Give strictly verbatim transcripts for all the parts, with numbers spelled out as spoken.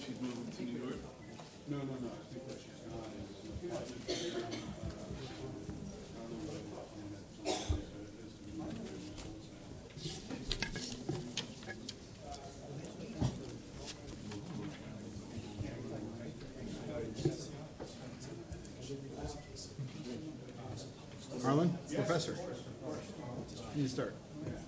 she's moving to New York? No, no, no. I think that she's gone. Harlan, yes. Professor, you need to start.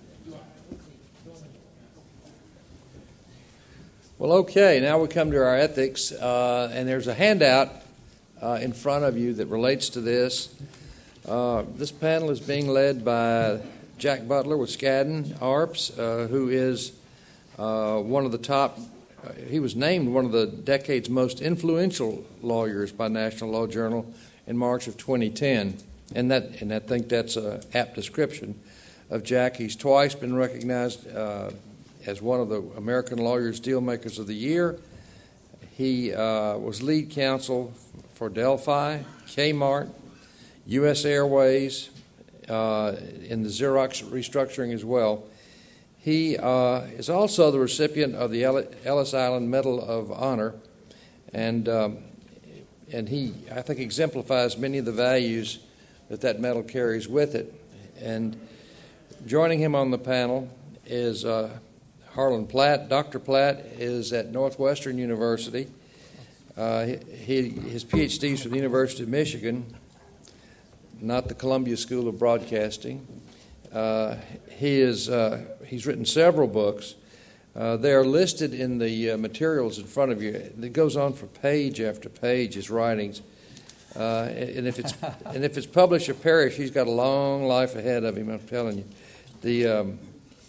Well, okay, now we come to our ethics, uh, and there's a handout uh, in front of you that relates to this. Uh, this panel is being led by Jack Butler with Skadden Arps, uh, who is uh, one of the top, uh, he was named one of the decade's most influential lawyers by National Law Journal in March of twenty ten. And that, and I think that's an apt description of Jack. He's twice been recognized uh, as one of the American Lawyers Dealmakers of the Year. He uh, was lead counsel for Delphi, Kmart, U S Airways, uh, in the Xerox restructuring as well. He uh, is also the recipient of the Ellis Island Medal of Honor, and um, and he, I think, exemplifies many of the values that that medal carries with it. And joining him on the panel is uh, Harlan Platt. Doctor Platt is at Northwestern University. Uh, he, his P H D is from the University of Michigan, not the Columbia School of Broadcasting. Uh, he is uh, he's written several books. Uh, they are listed in the uh, materials in front of you. It goes on for page after page, his writings. Uh, and if it's and if it's published or perish, he's got a long life ahead of him. I'm telling you. The um,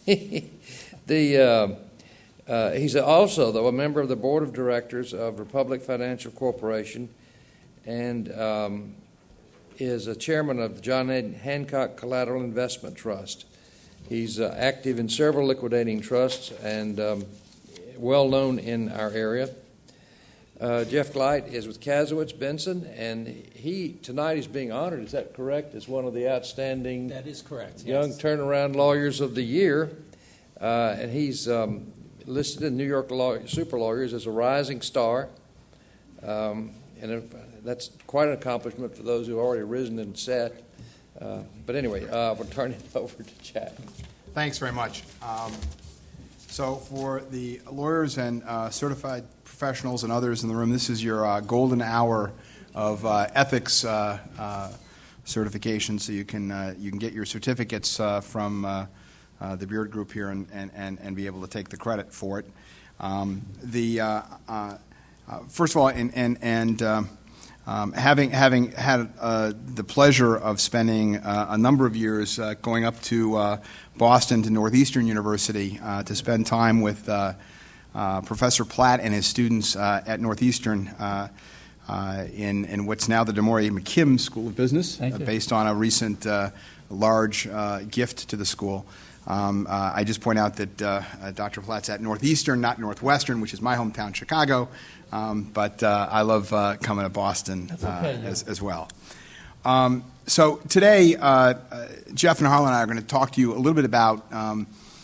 the uh, uh, he's also though a member of the board of directors of Republic Financial Corporation, and um, is a chairman of the John Hancock Collateral Investment Trust. He's uh, active in several liquidating trusts and um, well known in our area. Uh, Jeff Gleit is with Kasowitz Benson, and he tonight is being honored, is that correct, as one of the outstanding that is correct, young yes. turnaround lawyers of the year. Uh, and he's um, listed in New York Law- Super Lawyers as a rising star. Um, and if, that's quite an accomplishment for those who have already risen and set. Uh, but anyway, uh, we'll turn it over to Jack. Thanks very much. Um, so for the lawyers and uh, certified professionals and others in the room, this is your uh, golden hour of uh, ethics uh, uh, certification, so you can uh, you can get your certificates uh, from uh, uh, the Beard Group here and, and, and be able to take the credit for it. Um, the uh, uh, uh, first of all, and and, and uh, um, having having had uh, the pleasure of spending uh, a number of years uh, going up to uh, Boston to Northeastern University uh, to spend time with Uh, Uh, Professor Platt and his students uh, at Northeastern uh, uh, in, in what's now the DeMaury McKim School of Business, uh, based on a recent uh, large uh, gift to the school. Um, uh, I just point out that uh, uh, Doctor Platt's at Northeastern, not Northwestern, which is my hometown, Chicago, um, but uh, I love uh, coming to Boston okay, uh, yeah. as, as well. Um, so today, uh, uh, Jeff and Harlan and I are going to talk to you a little bit about um,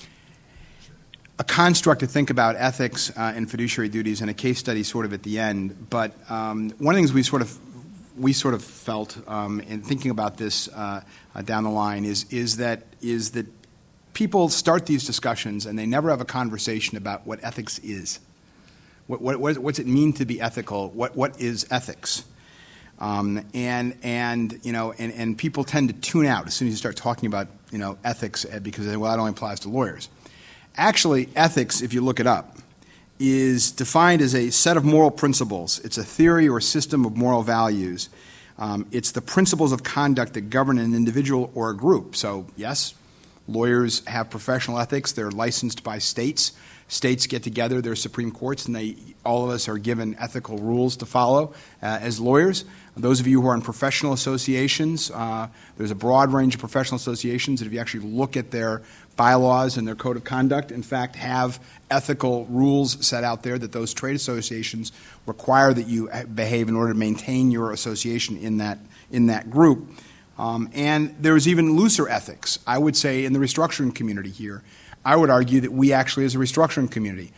a construct to think about ethics uh, and fiduciary duties, and a case study sort of at the end. But um, one of the things we sort of we sort of felt um, in thinking about this uh, uh, down the line is is that is that people start these discussions and they never have a conversation about what ethics is. What, what, what what's it mean to be ethical? What what is ethics? Um, and and you know and, and people tend to tune out as soon as you start talking about you know ethics because well that only applies to lawyers. Actually, ethics, if you look it up, is defined as a set of moral principles. It's a theory or system of moral values. Um, it's the principles of conduct that govern an individual or a group. So, yes, lawyers have professional ethics. They're licensed by states. States get together, their Supreme Courts, and they, all of us are given ethical rules to follow uh, as lawyers. Those of you who are in professional associations, uh, there's a broad range of professional associations that if you actually look at their bylaws and their code of conduct, in fact, have ethical rules set out there that those trade associations require that you behave in order to maintain your association in that in that group. Um, and there's even looser ethics. I would say in the restructuring community here, I would argue that we actually as a restructuring community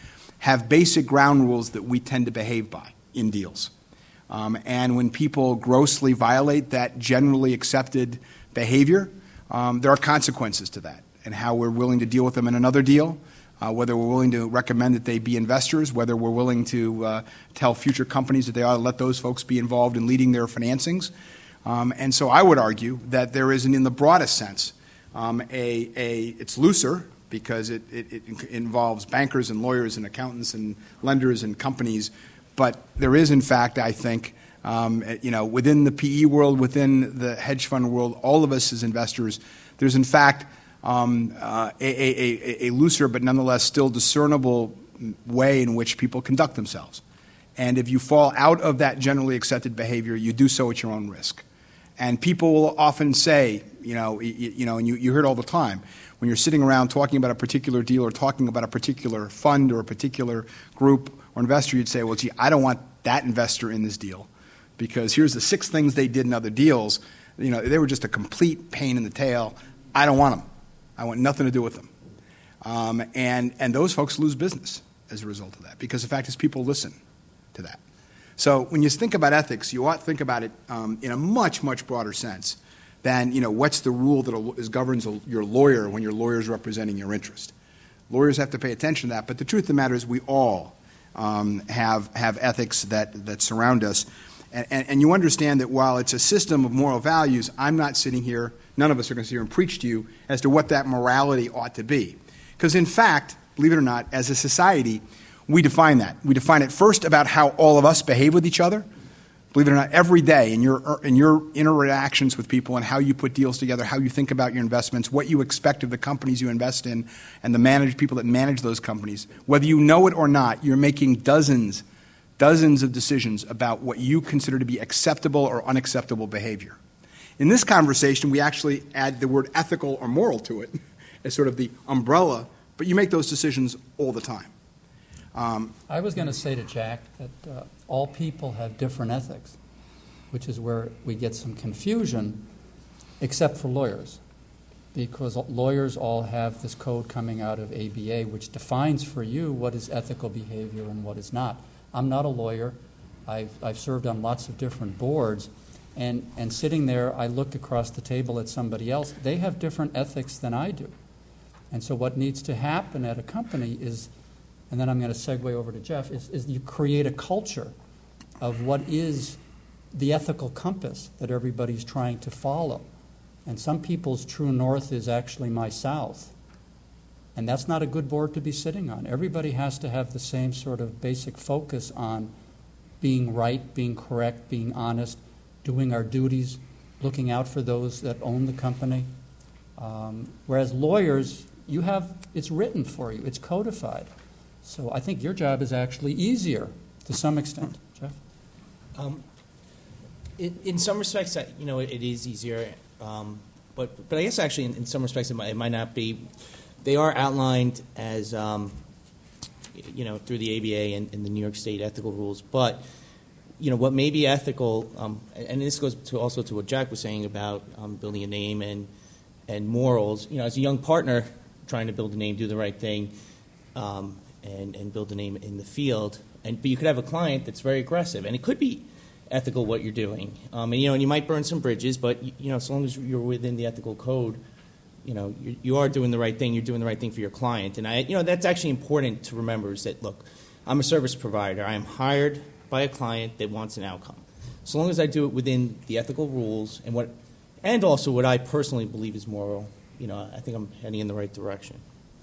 have basic ground rules that we tend to behave by in deals. Um, and when people grossly violate that generally accepted behavior, um, there are consequences to that, and how we're willing to deal with them in another deal, uh, whether we're willing to recommend that they be investors, whether we're willing to uh, tell future companies that they ought to let those folks be involved in leading their financings. Um, and so I would argue that there isn't, in the broadest sense, um, a, a it's looser because it, it, it involves bankers and lawyers and accountants and lenders and companies. But there is, in fact, I think, um, you know, within the P E world, within the hedge fund world, all of us as investors, there's, in fact, um, uh, a, a, a, a looser but nonetheless still discernible way in which people conduct themselves. And if you fall out of that generally accepted behavior, you do so at your own risk. And people will often say, you know, you, you know, and you, you hear it all the time, when you're sitting around talking about a particular deal or talking about a particular fund or a particular group or investor, you'd say, well, gee, I don't want that investor in this deal because here's the six things they did in other deals. You know, they were just a complete pain in the tail. I don't want them. I want nothing to do with them. Um, and, and those folks lose business as a result of that because the fact is people listen to that. So when you think about ethics, you ought to think about it um, in a much, much broader sense than, you know, what's the rule that is governs a, your lawyer when your lawyer is representing your interest. Lawyers have to pay attention to that, but the truth of the matter is we all um, have have ethics that, that surround us. And, and, and you understand that while it's a system of moral values, I'm not sitting here, none of us are going to sit here and preach to you as to what that morality ought to be. Because in fact, believe it or not, as a society, we define that. We define it first about how all of us behave with each other. Believe it or not, every day in your in your interactions with people and how you put deals together, how you think about your investments, what you expect of the companies you invest in, and the manage people that manage those companies. Whether you know it or not, you're making dozens, dozens of decisions about what you consider to be acceptable or unacceptable behavior. In this conversation, we actually add the word ethical or moral to it as sort of the umbrella, but you make those decisions all the time. Um, I was going to say to Jack that uh, all people have different ethics, which is where we get some confusion, except for lawyers, because lawyers all have this code coming out of A B A, which defines for you what is ethical behavior and what is not. I'm not a lawyer. I've, I've served on lots of different boards, and, and sitting there, I look across the table at somebody else. They have different ethics than I do. And so what needs to happen at a company is, and then I'm going to segue over to Jeff, is, is you create a culture of what is the ethical compass that everybody's trying to follow. And some people's true north is actually my south. And that's not a good board to be sitting on. Everybody has to have the same sort of basic focus on being right, being correct, being honest, doing our duties, looking out for those that own the company. Um, whereas lawyers, you have, it's written for you, it's codified. So I think your job is actually easier to some extent. Jeff? Um, in, in some respects, I, you know, it, it is easier. Um, but, but I guess actually in, in some respects it might, it might not be. They are outlined as, um, you know, through the A B A and, and the New York State ethical rules. But, you know, what may be ethical, um, and this goes to also to what Jack was saying about um, building a name and, and morals. You know, as a young partner trying to build a name, do the right thing, um, and, and build a name in the field. And, but you could have a client that's very aggressive, and it could be ethical what you're doing. Um, and, you know, and you might burn some bridges, but, you, you know, as long as you're within the ethical code, you know, you, you are doing the right thing. You're doing the right thing for your client. And, I, you know, that's actually important to remember is that, look, I'm a service provider. I am hired by a client that wants an outcome. So long as I do it within the ethical rules and what, and also what I personally believe is moral, you know, I think I'm heading in the right direction.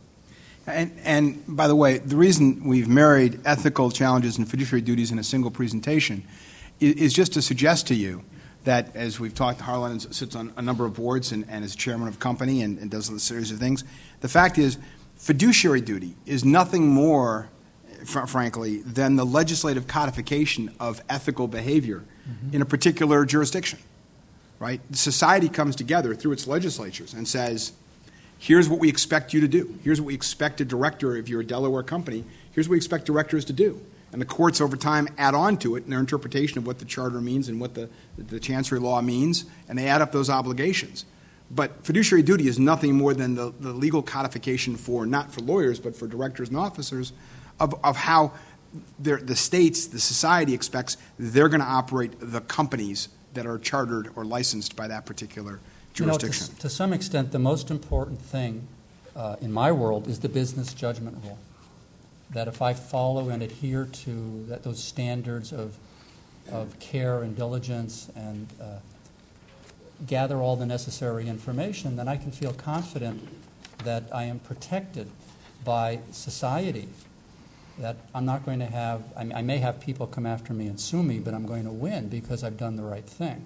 And, and by the way, the reason we've married ethical challenges and fiduciary duties in a single presentation is, is just to suggest to you that, as we've talked, Harlan sits on a number of boards and, and is chairman of a company and, and does a series of things. The fact is, fiduciary duty is nothing more, fr- frankly, than the legislative codification of ethical behavior mm-hmm. in a particular jurisdiction. Right? Society comes together through its legislatures and says, here's what we expect you to do. Here's what we expect a director, if you're a Delaware company, here's what we expect directors to do. And the courts over time add on to it in their interpretation of what the charter means and what the, the chancery law means, and they add up those obligations. But fiduciary duty is nothing more than the, the legal codification for, not for lawyers, but for directors and officers of, of how the states, the society expects they're going to operate the companies that are chartered or licensed by that particular jurisdiction. You know, to, to some extent, the most important thing uh, in my world is the business judgment rule. That if I follow and adhere to that, those standards of, of care and diligence and uh, gather all the necessary information, then I can feel confident that I am protected by society. That I'm not going to have, I, mean, I may have people come after me and sue me, but I'm going to win because I've done the right thing.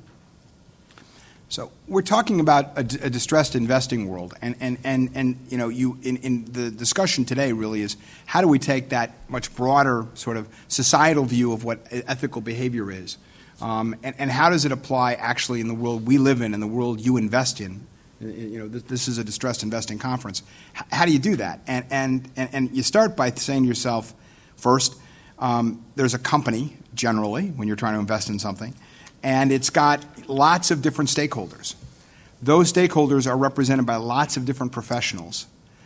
So we're talking about a, a distressed investing world, and, and, and, and you know, you in, in the discussion today really is how do we take that much broader sort of societal view of what ethical behavior is, um, and, and how does it apply actually in the world we live in and the world you invest in? You know, this, this is a distressed investing conference. H- how do you do that? And, and, and, and you start by saying to yourself, first, um, there's a company, generally, when you're trying to invest in something, and it's got lots of different stakeholders. Those stakeholders are represented by lots of different professionals.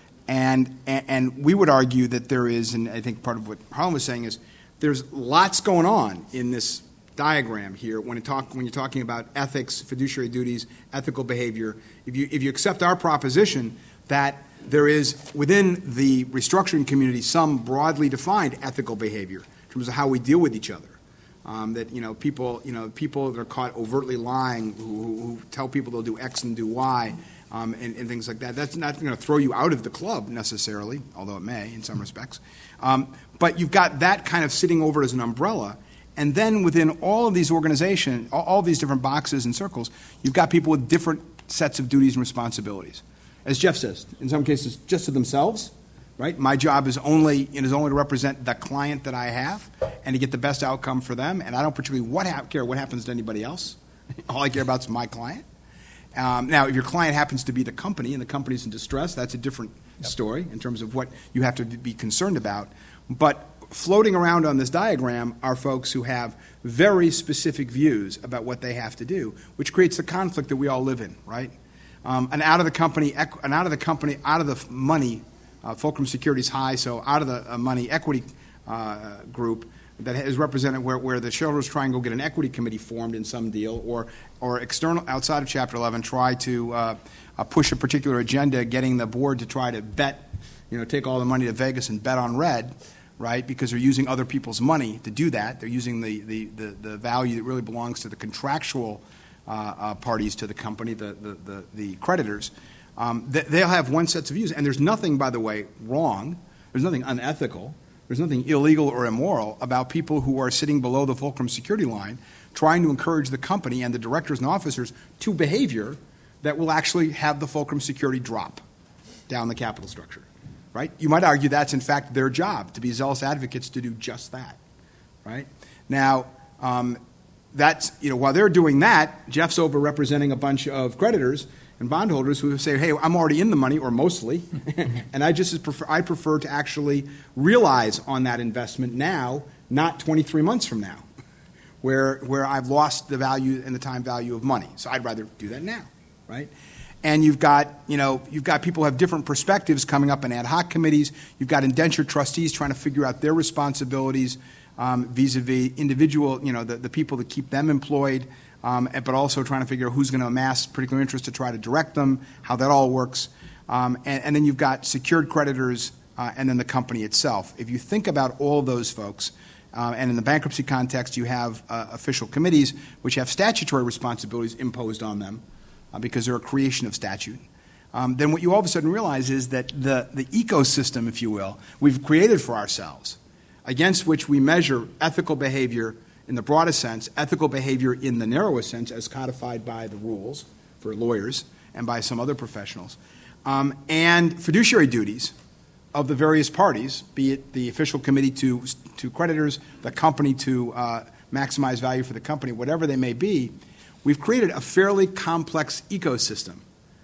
And, and, and we would argue that there is, and I think part of what Harlan was saying is, there's lots going on in this diagram here when, it talk, when you're talking about ethics, fiduciary duties, ethical behavior. If you, if you accept our proposition that there is within the restructuring community some broadly defined ethical behavior in terms of how we deal with each other, um, that you know people you know people that are caught overtly lying who, who tell people they'll do X and do Y, um, and, and things like that. That's not going to throw you out of the club necessarily, although it may in some respects. Um, but you've got that kind of sitting over as an umbrella. And then within all of these organizations, all, all these different boxes and circles, you've got people with different sets of duties and responsibilities. As Jeff says, in some cases, just to themselves, right? My job is only it is only to represent the client that I have and to get the best outcome for them. And I don't particularly what ha- care what happens to anybody else. All I care about is my client. Um, now, if your client happens to be the company and the company's in distress, that's a different yep. story in terms of what you have to be concerned about. But floating around on this diagram are folks who have very specific views about what they have to do, which creates the conflict that we all live in, right? Um, an out of the company, an out of the company, out of the money, uh, Fulcrum Securities High, so out of the uh, money equity uh, group that is represented where, where the shareholders try and go get an equity committee formed in some deal, or or external outside of Chapter eleven try to uh, uh, push a particular agenda, getting the board to try to bet, you know, take all the money to Vegas and bet on red. Right, because they're using other people's money to do that. They're using the, the, the, the value that really belongs to the contractual uh, uh, parties to the company, the, the, the, the creditors. Um, they, they'll have one set of views. And there's nothing, by the way, wrong. There's nothing unethical. There's nothing illegal or immoral about people who are sitting below the Fulcrum security line trying to encourage the company and the directors and officers to behavior that will actually have the Fulcrum security drop down the capital structure. Right? You might argue that's, in fact, their job, to be zealous advocates to do just that. Right? Now, um, that's, you know, while they're doing that, Jeff's over representing a bunch of creditors and bondholders who say, hey, I'm already in the money, or mostly, and I just prefer, I prefer to actually realize on that investment now, not twenty-three months from now, where, where I've lost the value and the time value of money. So I'd rather do that now. Right? And you've got, you know, you've got people who have different perspectives coming up in ad hoc committees. You've got indentured trustees trying to figure out their responsibilities um, vis-a-vis individual, you know, the, the people that keep them employed, um, but also trying to figure out who's going to amass particular interest to try to direct them, how that all works. Um, and, and then you've got secured creditors uh, and then the company itself. If you think about all those folks, uh, and in the bankruptcy context, you have uh, official committees which have statutory responsibilities imposed on them, Uh, because they're a creation of statute, um, then what you all of a sudden realize is that the, the ecosystem, if you will, we've created for ourselves, against which we measure ethical behavior in the broadest sense, ethical behavior in the narrowest sense, as codified by the rules for lawyers and by some other professionals, um, and fiduciary duties of the various parties, be it the official committee to, to creditors, the company to uh, maximize value for the company, whatever they may be. We've created a fairly complex ecosystem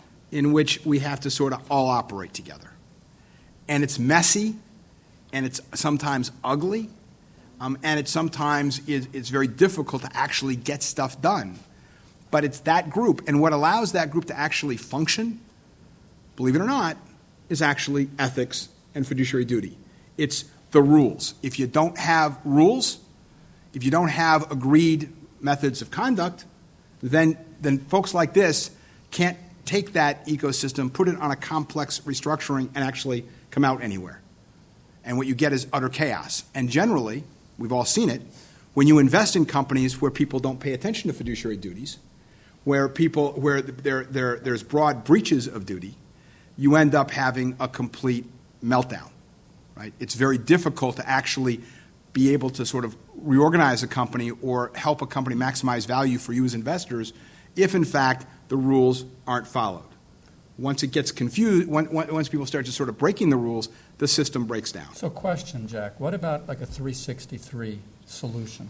in which we have to sort of all operate together. And it's messy, and it's sometimes ugly, um, and it sometimes is it's very difficult to actually get stuff done. But it's that group, and what allows that group to actually function, believe it or not, is actually ethics and fiduciary duty. It's the rules. If you don't have rules, if you don't have agreed methods of conduct, then then folks like this can't take that ecosystem, put it on a complex restructuring, and actually come out anywhere. And what you get is utter chaos. And generally, we've all seen it, when you invest in companies where people don't pay attention to fiduciary duties, where people where there, there, there's broad breaches of duty, you end up having a complete meltdown. Right? It's very difficult to actually be able to sort of reorganize a company or help a company maximize value for you as investors if, in fact, the rules aren't followed. Once it gets confused, when, once people start just sort of breaking the rules, the system breaks down. So question, Jack, what about like a three sixty-three solution?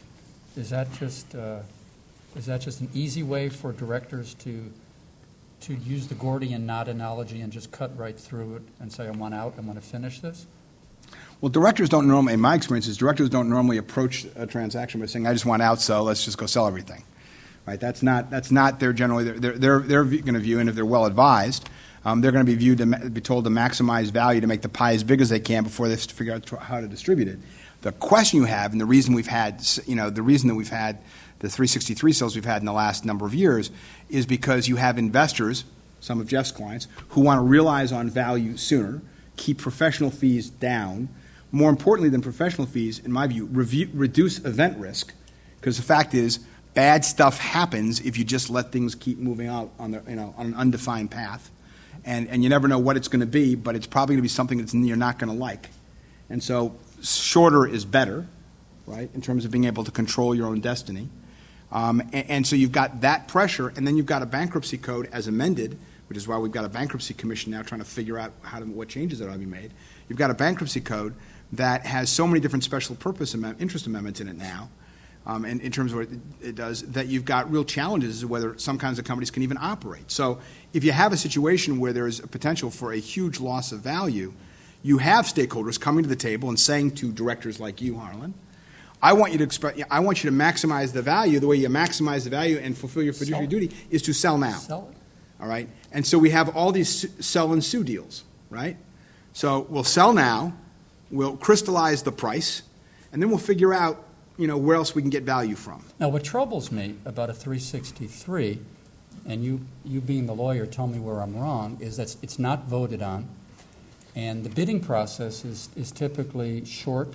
Is that just uh, is that just an easy way for directors to to use the Gordian knot analogy and just cut right through it and say, I want out, I want to finish this? Well, directors don't normally, in my experience, is directors don't normally approach a transaction by saying, I just want out, so let's just go sell everything. Right? That's not that's not their generally they're they're they're going to view, and if they're well advised, um, they're going to be viewed to ma- be told to maximize value to make the pie as big as they can before they have to figure out how to distribute it. The question you have, and the reason we've had, you know, the reason that we've had the three sixty-three sales we've had in the last number of years is because you have investors, some of Jeff's clients, who want to realize on value sooner, keep professional fees down. More importantly than professional fees, in my view, review, reduce event risk, because the fact is bad stuff happens if you just let things keep moving out on the, you know, on an undefined path, and and you never know what it's going to be, but it's probably going to be something that you're not going to like, and so shorter is better, right, in terms of being able to control your own destiny. Um, and, and so you've got that pressure, and then you've got a bankruptcy code as amended, which is why we've got a bankruptcy commission now trying to figure out how to, what changes that ought to be made. You've got a bankruptcy code that has so many different special purpose amend- interest amendments in it now, um, and in terms of what it, it does, that you've got real challenges as to whether some kinds of companies can even operate. So if you have a situation where there is a potential for a huge loss of value, you have stakeholders coming to the table and saying to directors like you, Harlan, I want you to express, I want you to maximize the value. The way you maximize the value and fulfill your fiduciary Sell. duty is to sell now. Sell it. All right? And so we have all these sell and sue deals, right? So we'll sell now, we'll crystallize the price, and then we'll figure out, you know, where else we can get value from. Now, what troubles me about a three sixty-three, and you, you being the lawyer, tell me where I'm wrong, is that it's not voted on, and the bidding process is, is typically short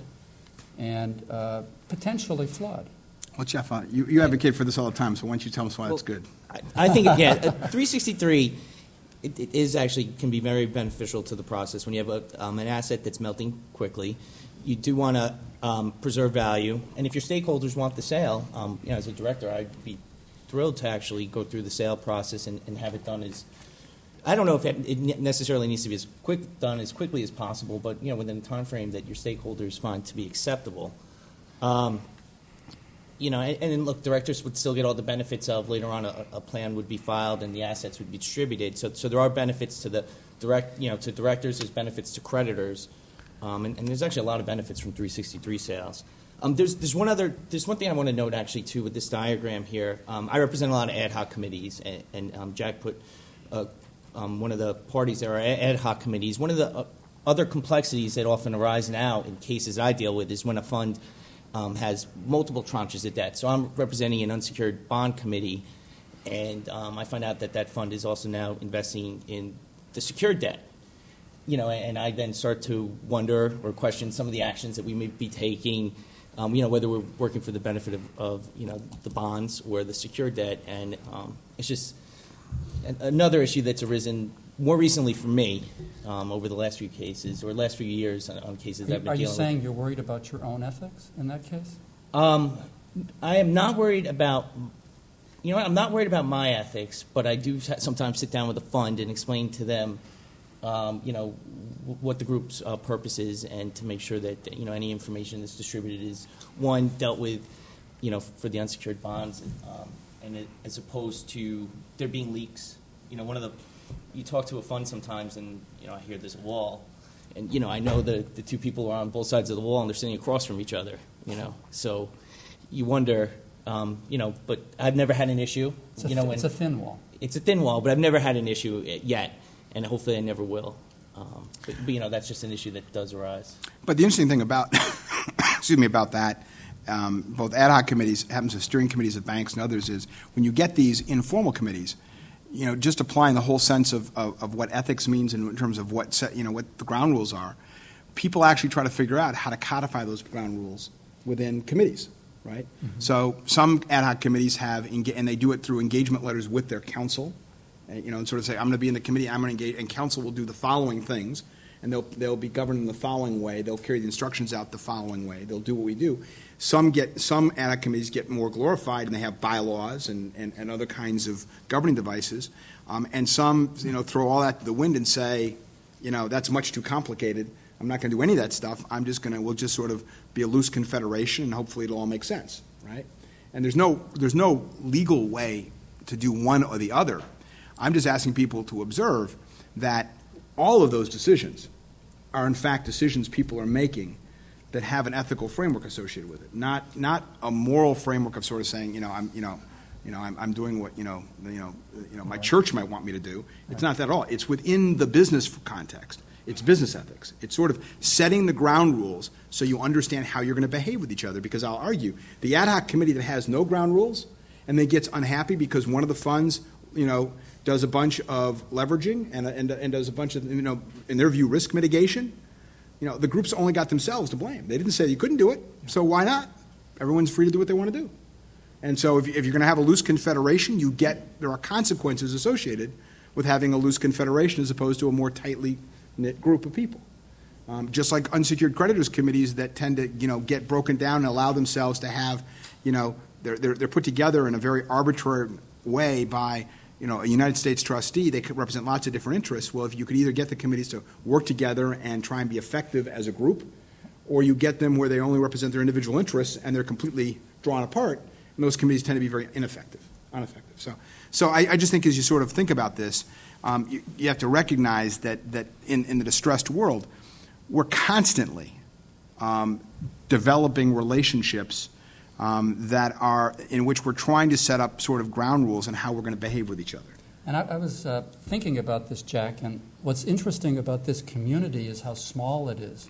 and uh, potentially flawed. Well, Jeff, uh, you, you advocate for this all the time, so why don't you tell us why Well, that's good? I, I think, yeah, three sixty-three it, it is actually can be very beneficial to the process. When you have a, um, an asset that's melting quickly, you do want to um, preserve value. And if your stakeholders want the sale, um, you know, as a director, I'd be thrilled to actually go through the sale process and, and have it done as, I don't know if it, it necessarily needs to be as quick done as quickly as possible, but, you know, within a time frame that your stakeholders find to be acceptable. Um, You know, and, and then look, directors would still get all the benefits of later on a, a plan would be filed and the assets would be distributed. So, so there are benefits to the direct, you know, to directors. There's benefits to creditors, um, and, and there's actually a lot of benefits from three sixty-three sales. Um, there's there's one other there's one thing I want to note actually too with this diagram here. Um, I represent a lot of ad hoc committees, and, and um, Jack put uh, um, one of the parties there are ad hoc committees. One of the uh, other complexities that often arise now in cases I deal with is when a fund Um, has multiple tranches of debt. So I'm representing an unsecured bond committee, and um, I find out that that fund is also now investing in the secured debt. You know, and I then start to wonder or question some of the actions that we may be taking, um, you know, whether we're working for the benefit of, of, you know, the bonds or the secured debt. And um, it's just an, another issue that's arisen more recently for me um, over the last few cases or last few years on, on cases I've been Are you dealing saying with. you're worried about your own ethics in that case? Um, I am not worried about, you know what, I'm not worried about my ethics, but I do sometimes sit down with a fund and explain to them, um, you know, w- what the group's uh, purpose is, and to make sure that, you know, any information that's distributed is, one, dealt with, you know, for the unsecured bonds, um, and it, as opposed to there being leaks. You know, one of the, you talk to a fund sometimes and, you know, I hear there's a wall. And, you know, I know the, the two people are on both sides of the wall and they're sitting across from each other, you know. So you wonder, um, you know, but I've never had an issue. It's a, you know, th- when, it's a thin wall. It's a thin wall, but I've never had an issue yet, and hopefully I never will. Um, but, but, you know, that's just an issue that does arise. But the interesting thing about, excuse me, about that, um, both ad hoc committees, happens with steering committees of banks and others, is when you get these informal committees, you know, just applying the whole sense of, of, of what ethics means in terms of what set, you know, what the ground rules are, people actually try to figure out how to codify those ground rules within committees, right? Mm-hmm. So some ad hoc committees have, enga- and they do it through engagement letters with their counsel. You know, and sort of say, I'm going to be in the committee, I'm going to engage, and council will do the following things, and they'll they'll be governed in the following way. They'll carry the instructions out the following way. They'll do what we do. Some get some ad hoc committees get more glorified, and they have bylaws and, and, and other kinds of governing devices. Um, and some, you know, throw all that to the wind and say, you know, that's much too complicated. I'm not going to do any of that stuff. I'm just going to, we'll just sort of be a loose confederation, and hopefully it'll all make sense, right? And there's no there's no legal way to do one or the other. I'm just asking people to observe that all of those decisions are, in fact, decisions people are making that have an ethical framework associated with it, not not a moral framework of sort of saying, you know, I'm, you know, you know, I'm, I'm doing what, you know, you know, you know, my church might want me to do. It's not that at all. It's within the business context. It's business ethics. It's sort of setting the ground rules so you understand how you're going to behave with each other. Because I'll argue the ad hoc committee that has no ground rules and then gets unhappy because one of the funds, you know, does a bunch of leveraging and, and, and does a bunch of, you know, in their view, risk mitigation, you know, the groups only got themselves to blame. They didn't say you couldn't do it, so why not? Everyone's free to do what they want to do. And so if, if you're going to have a loose confederation, you get, there are consequences associated with having a loose confederation as opposed to a more tightly knit group of people. Um, just like unsecured creditors committees that tend to, you know, get broken down and allow themselves to have, you know, they're, they're, they're put together in a very arbitrary way by, you know, a United States trustee. They could represent lots of different interests. Well, if you could either get the committees to work together and try and be effective as a group, or you get them where they only represent their individual interests and they're completely drawn apart, and those committees tend to be very ineffective, ineffective. So, so I, I just think as you sort of think about this, um, you, you have to recognize that that in, in the distressed world, we're constantly um, developing relationships Um, that are in which we're trying to set up sort of ground rules on how we're going to behave with each other. And I, I was uh, thinking about this, Jack, and what's interesting about this community is how small it is.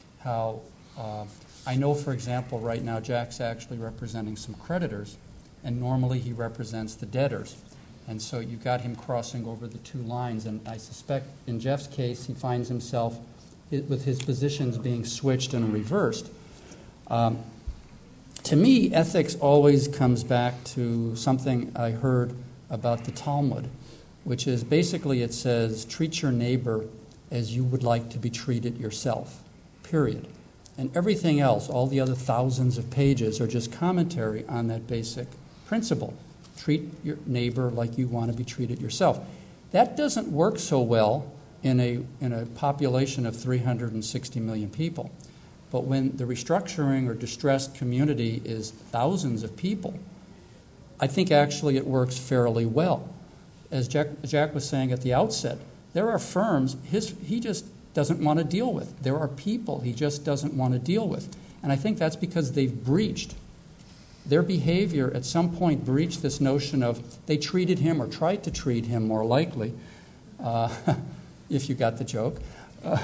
How uh, I know, for example, right now Jack's actually representing some creditors, and normally he represents the debtors. And so you got him crossing over the two lines, and I suspect in Jeff's case he finds himself with his positions being switched and reversed. Um, To me, ethics always comes back to something I heard about the Talmud, which is basically it says, treat your neighbor as you would like to be treated yourself, period. And everything else, all the other thousands of pages, are just commentary on that basic principle. Treat your neighbor like you want to be treated yourself. That doesn't work so well in a, in a population of three hundred sixty million people. But when the restructuring or distressed community is thousands of people, I think actually it works fairly well. As Jack, Jack was saying at the outset, there are firms his, he just doesn't want to deal with. There are people he just doesn't want to deal with. And I think that's because they've breached. Their behavior at some point breached this notion of they treated him or tried to treat him more likely, uh, if you got the joke, uh,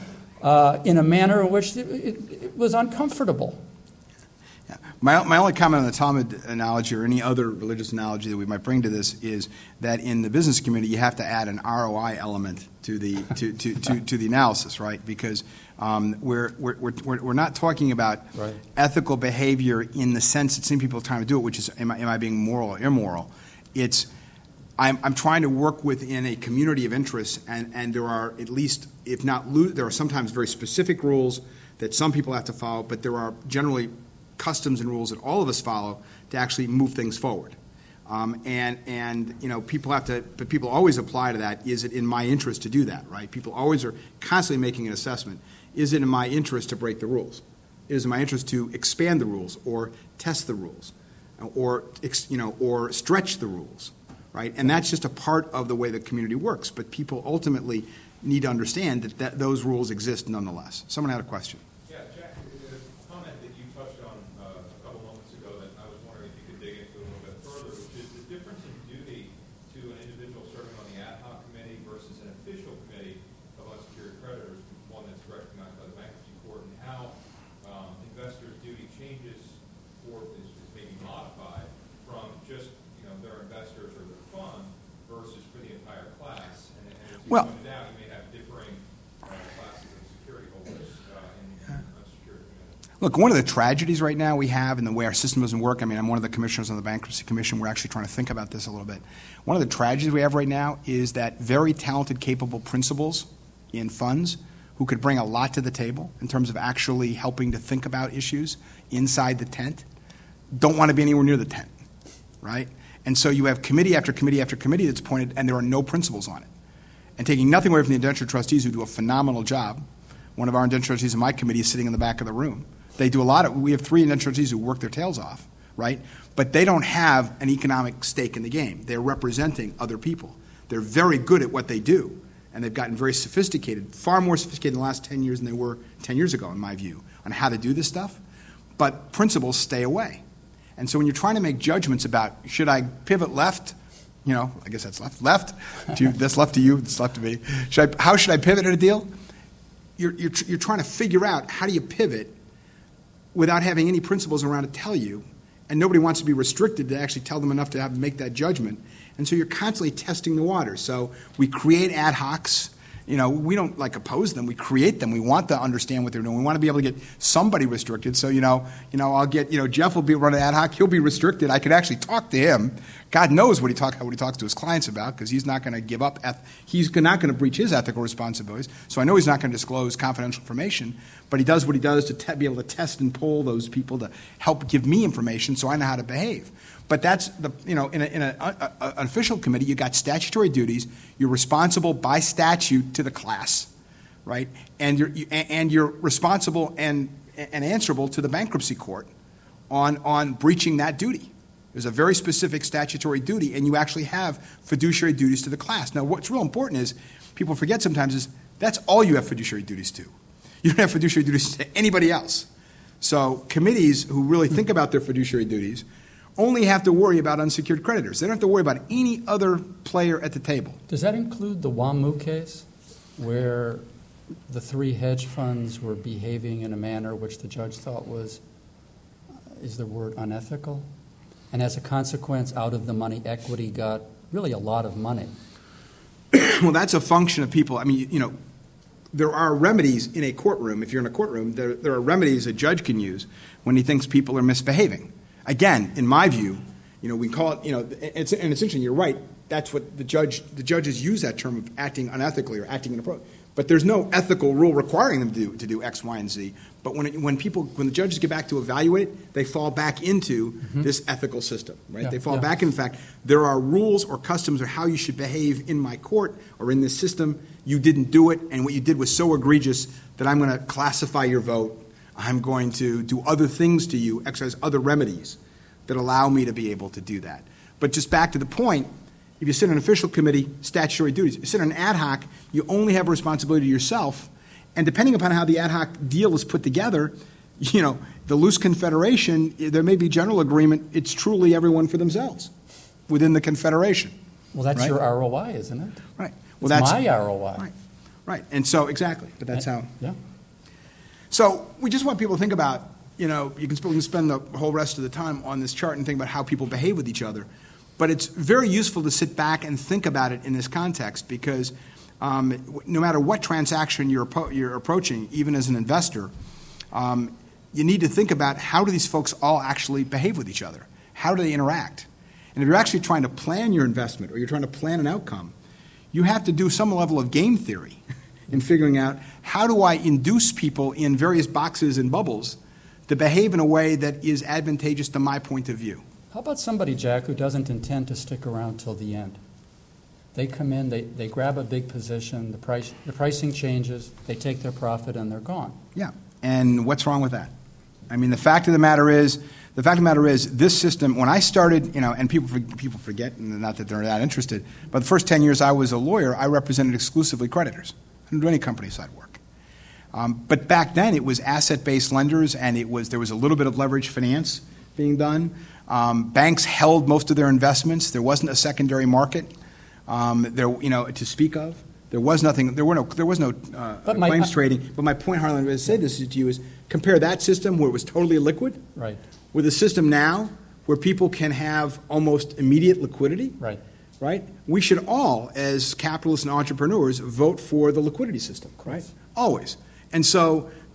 Uh, in a manner in which it, it, it was uncomfortable. Yeah. My, my only comment on the Talmud analogy or any other religious analogy that we might bring to this is that in the business community you have to add an R O I element to the to, to, to, to the analysis, right? Because um, we're, we're, we're, we're not talking about right. ethical behavior in the sense that some people are trying to do it, which is am I, am I being moral or immoral? It's I'm, I'm trying to work within a community of interests, and, and there are at least, if not, lo- there are sometimes very specific rules that some people have to follow, but there are generally customs and rules that all of us follow to actually move things forward. Um, and, and, you know, people have to, but people always apply to that, is it in my interest to do that, right? People always are constantly making an assessment. Is it in my interest to break the rules? Is it in my interest to expand the rules or test the rules or, you know, or stretch the rules? Right? And that's just a part of the way the community works. But people ultimately need to understand that, that those rules exist nonetheless. Someone had a question. Yeah, Jack, a comment that you touched on uh, a couple moments ago that I was wondering if you could dig into a little bit further, which is the difference in duty to an individual serving on the ad hoc committee versus an official committee of unsecured Look, one of the tragedies right now we have in the way our system doesn't work, I mean, I'm one of the commissioners on the Bankruptcy Commission. We're actually trying to think about this a little bit. One of the tragedies we have right now is that very talented, capable principals in funds who could bring a lot to the table in terms of actually helping to think about issues inside the tent don't want to be anywhere near the tent, right? And so you have committee after committee after committee that's appointed, and there are no principals on it. And taking nothing away from the indentured trustees who do a phenomenal job. One of our indentured trustees in my committee is sitting in the back of the room. They do a lot of, we have three indentured trustees who work their tails off, right? But they don't have an economic stake in the game. They're representing other people. They're very good at what they do, and they've gotten very sophisticated, far more sophisticated in the last ten years than they were ten years ago, in my view, on how to do this stuff. But principals stay away. And so when you're trying to make judgments about, should I pivot left? You know, I guess that's left. Left? To you, that's left to you, it's left to me. Should I, how should I pivot at a deal? You're, you're, you're trying to figure out how do you pivot without having any principals around to tell you, and nobody wants to be restricted to actually tell them enough to have to make that judgment. And so you're constantly testing the waters. So we create ad hocs. You know, we don't like oppose them. We create them. We want to understand what they're doing. We want to be able to get somebody restricted. So, you know, you know, I'll get, you know, Jeff will be running ad hoc. He'll be restricted. I could actually talk to him. God knows what he talk, what he talks to his clients about, because he's not going to give up. Eth- he's not going to breach his ethical responsibilities. So I know he's not going to disclose confidential information. But he does what he does to te- be able to test and poll those people to help give me information, so I know how to behave. But that's the, you know, in, a, in a, a, a, an official committee, you got statutory duties. You're responsible by statute to the class, right? And you're you, and you're responsible and and answerable to the bankruptcy court on on breaching that duty. There's a very specific statutory duty, and you actually have fiduciary duties to the class. Now, what's real important is people forget sometimes is that's all you have fiduciary duties to. You don't have fiduciary duties to anybody else. So committees who really think about their fiduciary duties only have to worry about unsecured creditors. They don't have to worry about any other player at the table. Does that include the WAMU case, where the three hedge funds were behaving in a manner which the judge thought was, is the word unethical? And as a consequence, out of the money, equity got really a lot of money. Well, that's a function of people. I mean, you know, there are remedies in a courtroom. If you're in a courtroom, there, there are remedies a judge can use when he thinks people are misbehaving. Again, in my view, you know, we call it, you know, it's, and it's interesting, you're right, that's what the judge, the judges use that term of acting unethically or acting inappropriately. But there's no ethical rule requiring them to do, to do X, Y, and Z. But when it, when people, when the judges get back to evaluate it, they fall back into mm-hmm. this ethical system, right? Yeah, they fall yeah. back, in fact, there are rules or customs or how you should behave in my court or in this system. You didn't do it, and what you did was so egregious that I'm going to classify your vote. I'm going to do other things to you, exercise other remedies that allow me to be able to do that. But just back to the point, if you sit on an official committee, statutory duties. If you sit on an ad hoc, you only have a responsibility to yourself. And depending upon how the ad hoc deal is put together, you know, the loose confederation, there may be general agreement, it's truly everyone for themselves within the confederation. Well, that's right? your R O I, isn't it? Right. Well, it's that's my R O I. Right. Right. And so, exactly. But that's how. Yeah. So we just want people to think about, you know, you can, we can spend the whole rest of the time on this chart and think about how people behave with each other. But it's very useful to sit back and think about it in this context because um, no matter what transaction you're, you're approaching, even as an investor, um, you need to think about how do these folks all actually behave with each other? How do they interact? And if you're actually trying to plan your investment or you're trying to plan an outcome, you have to do some level of game theory in figuring out how do I induce people in various boxes and bubbles to behave in a way that is advantageous to my point of view. How about somebody, Jack, who doesn't intend to stick around till the end? They come in, they, they grab a big position, the price the pricing changes, they take their profit, and they're gone. Yeah, and what's wrong with that? I mean, the fact of the matter is, the fact of the matter is, this system, when I started, you know, and people people forget, and not that they're that interested, but the first ten years I was a lawyer, I represented exclusively creditors. I didn't do any company side work. Um, but back then, it was asset-based lenders, and it was there was a little bit of leverage finance being done. Um, banks held most of their investments. There wasn't a secondary market um, there, you know, to speak of. There was nothing. There were no. There was no uh, my, claims trading. But my point, Harlan, to say this to you is compare that system where it was totally liquid, right, with a system now where people can have almost immediate liquidity. Right. Right. We should all, as capitalists and entrepreneurs, vote for the liquidity system. Right. Always. And so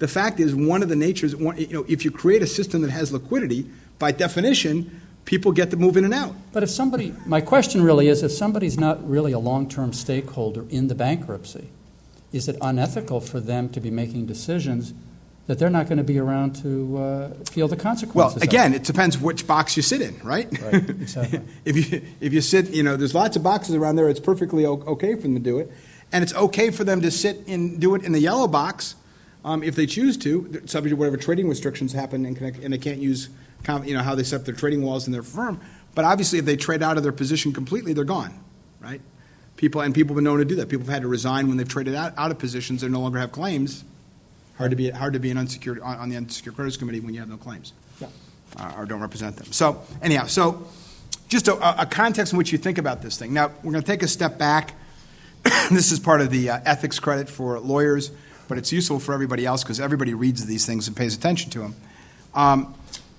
the fact is, one of the natures, one, you know, if you create a system that has liquidity, by definition, people get to move in and out. But if somebody, my question really is, if somebody's not really a long-term stakeholder in the bankruptcy, is it unethical for them to be making decisions that they're not going to be around to uh, feel the consequences Well, again, of? it depends which box you sit in, right? Right, exactly. if you if you sit, you know, there's lots of boxes around there. It's perfectly o- okay for them to do it, and it's okay for them to sit and do it in the yellow box um, if they choose to, subject to whatever trading restrictions happen, and, connect, and they can't use, you know, how they set up their trading walls in their firm. But obviously, if they trade out of their position completely, they're gone, right? People and people have been known to do that. People have had to resign when they've traded out, out of positions. They no longer have claims. Hard to be hard to be an unsecured on, on the unsecured creditors committee when you have no claims, Yeah. uh, or don't represent them. So anyhow, so just a, a context in which you think about this thing. Now we're going to take a step back. This is part of the uh, ethics credit for lawyers, but it's useful for everybody else because everybody reads these things and pays attention to them. Um,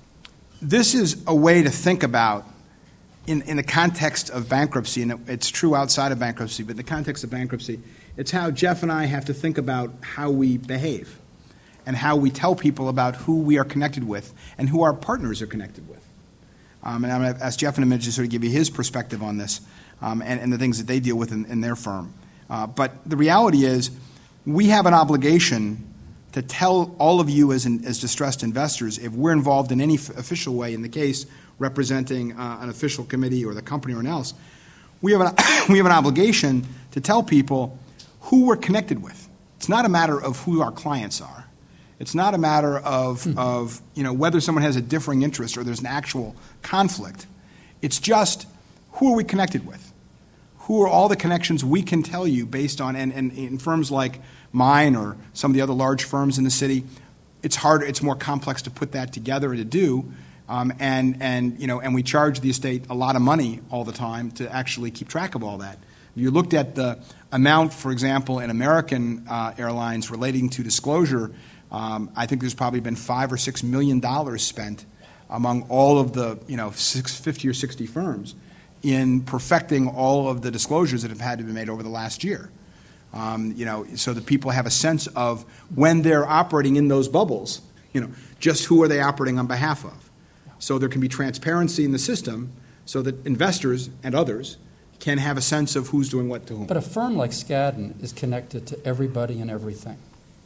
this is a way to think about. In, in the context of bankruptcy, and it, it's true outside of bankruptcy, but in the context of bankruptcy, it's how Jeff and I have to think about how we behave and how we tell people about who we are connected with and who our partners are connected with. Um, and I'm going to ask Jeff in a minute to sort of give you his perspective on this um, and, and the things that they deal with in, in their firm. Uh, but the reality is we have an obligation to tell all of you as, in, as distressed investors, if we're involved in any f- official way in the case, representing uh, an official committee or the company or anyone else, we have, an, we have an obligation to tell people who we're connected with. It's not a matter of who our clients are. It's not a matter of, mm-hmm. of you know, whether someone has a differing interest or there's an actual conflict. It's just who are we connected with? Who are all the connections we can tell you based on, and, and in firms like mine or some of the other large firms in the city, it's harder, it's more complex to put that together to do. Um, and, and, you know, and we charge the estate a lot of money all the time to actually keep track of all that. If you looked at the amount, for example, in American uh, Airlines relating to disclosure, um, I think there's probably been five or six million dollars spent among all of the, you know, six, fifty or sixty firms in perfecting all of the disclosures that have had to be made over the last year. Um, you know, so that people have a sense of when they're operating in those bubbles, you know, just who are they operating on behalf of. So there can be transparency in the system so that investors and others can have a sense of who's doing what to whom. But a firm like Skadden is connected to everybody and everything.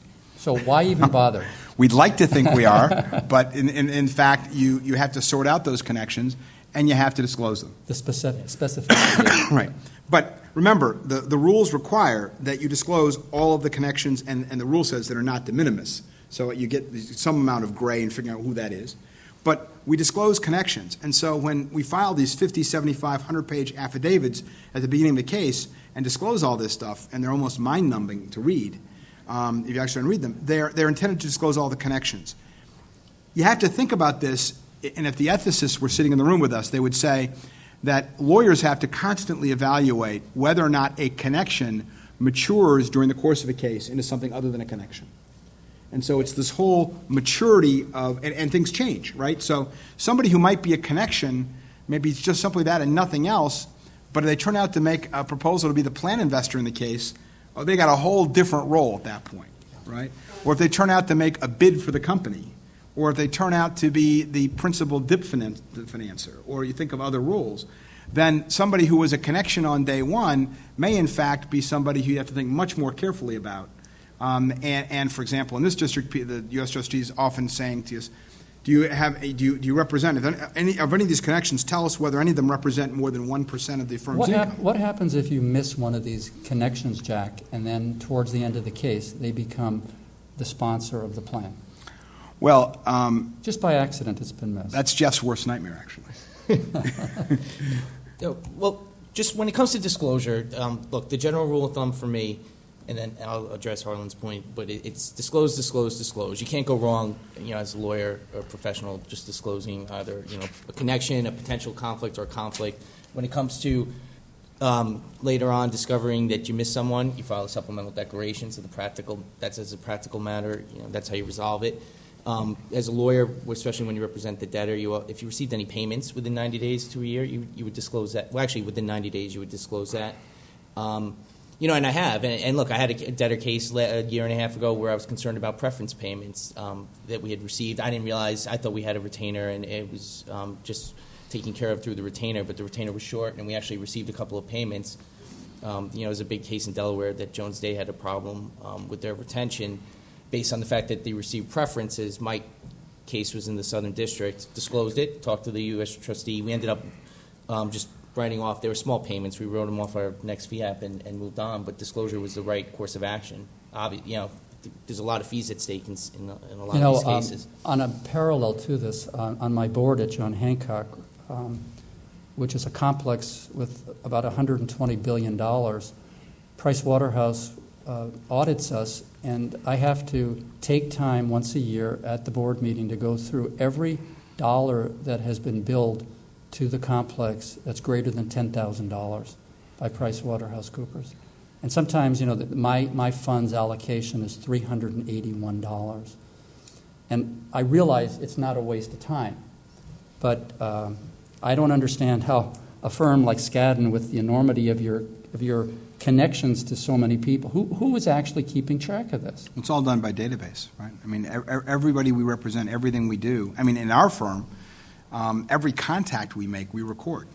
So why even bother? We'd like to think we are, but in, in, in fact, you, you have to sort out those connections and you have to disclose them. The specific specificity. Right. But remember, the, the rules require that you disclose all of the connections, and, and the rule says that are not de minimis. So you get some amount of gray in figuring out who that is. But we disclose connections. And so when we file these fifty, seventy-five, one hundred page affidavits at the beginning of the case and disclose all this stuff, and they're almost mind-numbing to read, um, if you actually read them, they're, they're intended to disclose all the connections. You have to think about this, and if the ethicists were sitting in the room with us, they would say that lawyers have to constantly evaluate whether or not a connection matures during the course of a case into something other than a connection. And so it's this whole maturity of, and, and things change, right? So somebody who might be a connection, maybe it's just simply that and nothing else, but if they turn out to make a proposal to be the plan investor in the case, oh, they got a whole different role at that point, right? Or if they turn out to make a bid for the company, or if they turn out to be the principal D I P finan- financer, or you think of other roles, then somebody who was a connection on day one may in fact be somebody who you have to think much more carefully about. Um, and, and, for example, in this district, the U S trustee is often saying to us, do you have, do you, do you represent, if any, of any of these connections, tell us whether any of them represent more than one percent of the firm's What, income. hap- what happens if you miss one of these connections, Jack, and then towards the end of the case, they become the sponsor of the plan? Well, um, Just by accident, it's been missed. that's Jeff's worst nightmare, actually. Oh, well, just when it comes to disclosure, um, look, the general rule of thumb for me, and then I'll address Harlan's point, but it, it's disclose, disclose, disclose. You can't go wrong, you know, as a lawyer or professional, just disclosing either, you know, a connection, a potential conflict, or a conflict. When it comes to um, later on discovering that you missed someone, you file a supplemental declaration. So the practical, that's as a practical matter, you know, that's how you resolve it. Um, as a lawyer, especially when you represent the debtor, you, if you received any payments within ninety days to a year, you, you would disclose that. Well, actually, within ninety days, you would disclose that. Um, You know, and I have. And, and look, I had a debtor case la- a year and a half ago where I was concerned about preference payments um, that we had received. I didn't realize, I thought we had a retainer, and it was um, just taken care of through the retainer, but the retainer was short, and we actually received a couple of payments. Um, you know, there's a big case in Delaware that Jones Day had a problem um, with their retention based on the fact that they received preferences. My case was in the Southern District, disclosed it, talked to the U S trustee. We ended up um, just writing off. They were small payments. We wrote them off our next fee app and, and moved on, but disclosure was the right course of action. Obvi- you know, th- there's a lot of fees at stake in, s- in, a, in a lot You know, of these um, cases. on a parallel to this, on, on my board at John Hancock, um, which is a complex with about one hundred twenty billion dollars, Price Waterhouse uh, audits us, and I have to take time once a year at the board meeting to go through every dollar that has been billed to the complex that's greater than ten thousand dollars by Price Waterhouse Coopers. And sometimes, you know, the, my, my fund's allocation is three hundred eighty-one dollars. And I realize it's not a waste of time, but uh, I don't understand how a firm like Skadden, with the enormity of your of your connections to so many people, who who is actually keeping track of this? It's all done by database, right? I mean, e- everybody we represent, everything we do. I mean, in our firm, um, every contact we make, we record.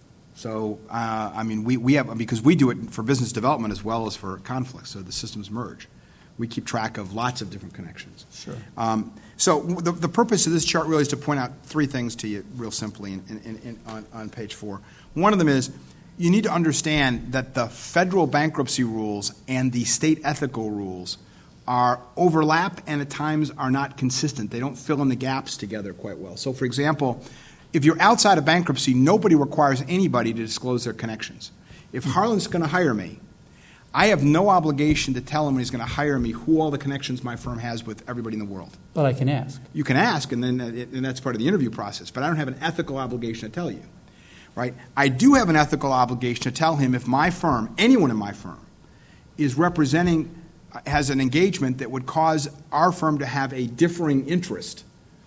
So, uh, I mean, we, we have, because we do it for business development as well as for conflicts, so the systems merge. We keep track of lots of different connections. Sure. Um, so the, the purpose of this chart really is to point out three things to you real simply in, in, in, on, on page four. One of them is you need to understand that the federal bankruptcy rules and the state ethical rules are overlap and at times are not consistent. They don't fill in the gaps together quite well. So, for example, if you're outside of bankruptcy, nobody requires anybody to disclose their connections. If Harlan's going to hire me, I have no obligation to tell him when he's going to hire me who all the connections my firm has with everybody in the world. But I can ask. You can ask, and then it, and that's part of the interview process, but I don't have an ethical obligation to tell you. Right? I do have an ethical obligation to tell him if my firm, anyone in my firm, is representing, has an engagement that would cause our firm to have a differing interest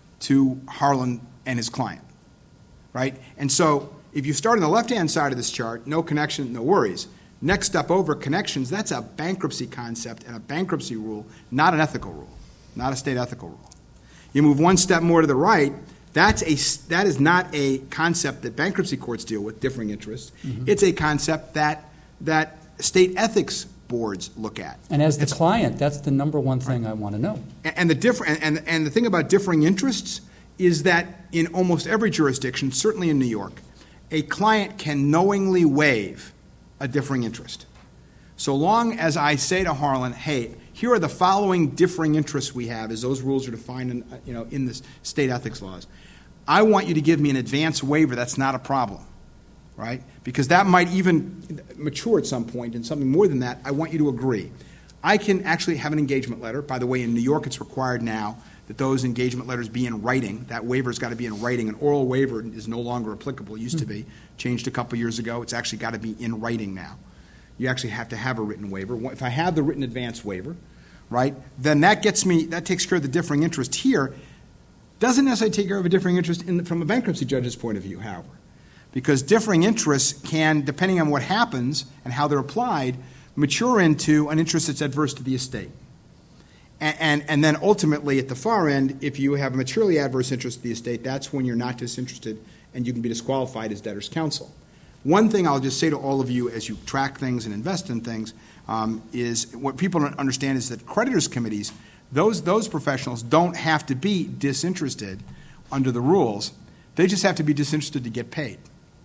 to Harlan and his client. Right? And so if you start on the left-hand side of this chart, no connection, no worries. Next step over, connections, that's a bankruptcy concept and a bankruptcy rule, not an ethical rule, not a state ethical rule. You move one step more to the right, that's a, that is not a concept that bankruptcy courts deal with, differing interests. Mm-hmm. It's a concept that that state ethics boards look at. And as the it's, client, that's the number one thing right. I want to know. And, and the differ, and, and, and the thing about differing interests is that in almost every jurisdiction, certainly in New York, a client can knowingly waive a differing interest. So long as I say to Harlan, hey, here are the following differing interests we have, as those rules are defined in, you know, in the state ethics laws. I want you to give me an advance waiver. That's not a problem, right? Because that might even mature at some point, and something more than that, I want you to agree. I can actually have an engagement letter. By the way, in New York, it's required now that those engagement letters be in writing. That waiver's got to be in writing. An oral waiver is no longer applicable. It used to be. Changed a couple years ago. It's actually got to be in writing now. You actually have to have a written waiver. If I have the written advance waiver, right, then that gets me, that takes care of the differing interest here. Doesn't necessarily take care of a differing interest in the, from a bankruptcy judge's point of view, however. Because differing interests can, depending on what happens and how they're applied, mature into an interest that's adverse to the estate. And, and, and then ultimately, at the far end, if you have a materially adverse interest to the estate, that's when you're not disinterested and you can be disqualified as debtor's counsel. One thing I'll just say to all of you as you track things and invest in things um, is what people don't understand is that creditors' committees, those, those professionals don't have to be disinterested under the rules. They just have to be disinterested to get paid.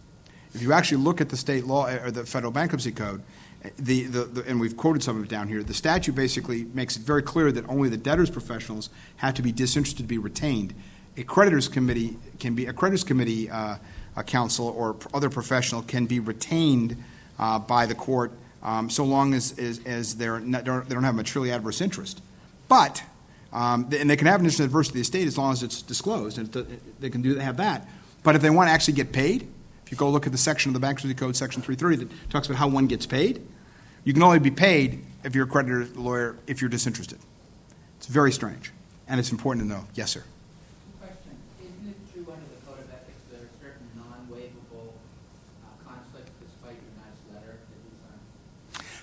If you actually look at the state law or the federal bankruptcy code, the, the, the, and we've quoted some of it down here, the statute basically makes it very clear that only the debtors' professionals have to be disinterested to be retained. A creditors' committee can be a creditors' committee uh, a counsel or other professional can be retained uh, by the court um, so long as, as, as they're not, they don't have a materially adverse interest. But, um, and they can have an interest adverse to the estate as long as it's disclosed, and they can do have that. But if they want to actually get paid, if you go look at the section of the Bankruptcy Code, Section three thirty, that talks about how one gets paid, you can only be paid if you're a creditor lawyer if you're disinterested. It's very strange, and it's important to know. Yes, sir. Question. Isn't it true under the Code of Ethics there are certain non-waivable uh, conflicts despite your nice letter that you signed?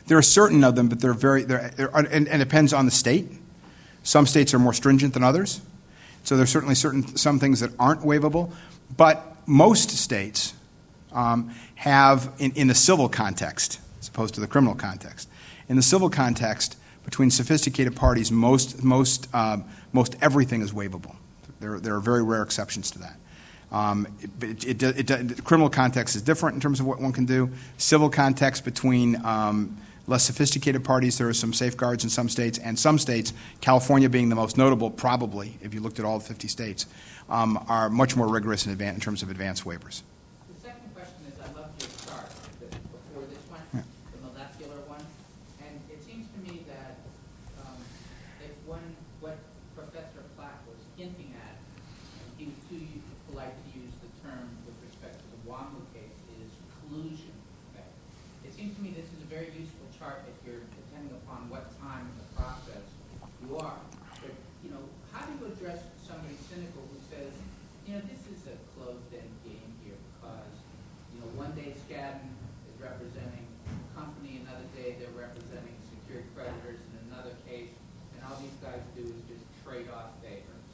There are certain of them, but they're very, they're, they're and, and it depends on the state. Some states are more stringent than others. So there's certainly certain some things that aren't waivable. But most states um, have, in, in the civil context, as opposed to the criminal context, in the civil context, between sophisticated parties, most most um, most everything is waivable. There there are very rare exceptions to that. Um, it, it, it, it, the criminal context is different in terms of what one can do. Civil context between um, less sophisticated parties, there are some safeguards in some states, and some states, California being the most notable, probably, if you looked at all fifty states, um, are much more rigorous in, advan- in terms of advanced waivers. The second question is, I love your chart the- before this one, Yeah. the molecular one, and it seems to me that um, if one, what Professor Platt was hinting at, and he was too polite to use the term with respect to the Wambu case, is collusion. Okay? It seems to me this is a very useful chart if you're depending upon what time in the process you are. But, you know, how do you address somebody cynical who says, you know, this is a closed-end game here because, you know, one day Skadden is representing a company, another day they're representing secured creditors in another case, and all these guys do is just trade off favors.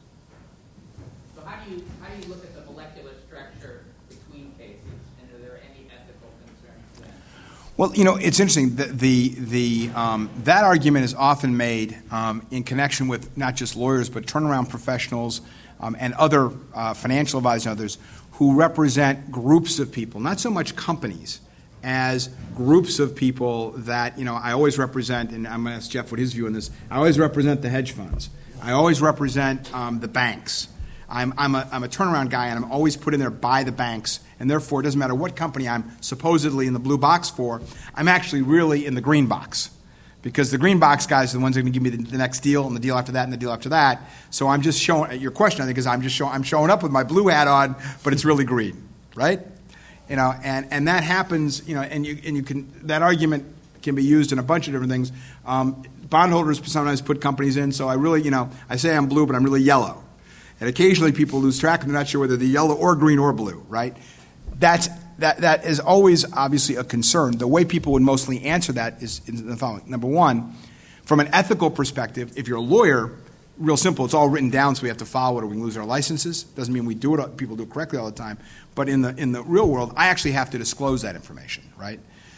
So how do you how do you look at the molecular structure between cases, and are there any ethical concerns then? Well, you know, it's interesting. The the, the um, that argument is often made um, in connection with not just lawyers but turnaround professionals um, and other uh, financial advisors and others who represent groups of people, not so much companies, as groups of people that, you know, I always represent, and I'm going to ask Jeff what his view on this. I always represent the hedge funds. I always represent um, the banks. I'm, I'm, a, I'm a turnaround guy, and I'm always put in there by the banks, and therefore it doesn't matter what company I'm supposedly in the blue box for, I'm actually really in the green box. Because the green box guys are the ones that are going to give me the, the next deal, and the deal after that, and the deal after that. So I'm just showing, your question, I think, is I'm just showing, I'm showing up with my blue hat on, but it's really green, right? You know, and, and that happens, you know, and you and you can, that argument can be used in a bunch of different things. Um, bondholders sometimes put companies in, so I really, you know, I say I'm blue, but I'm really yellow. And occasionally people lose track, and they're not sure whether they're yellow or green or blue, right? That's, that, that is always obviously a concern. The way people would mostly answer that is in the following. Number one, from an ethical perspective, if you're a lawyer, real simple, it's all written down, so we have to follow it or we can lose our licenses. Doesn't mean we do it, people do it correctly all the time. But in the, in the real world, I actually have to disclose that information, right?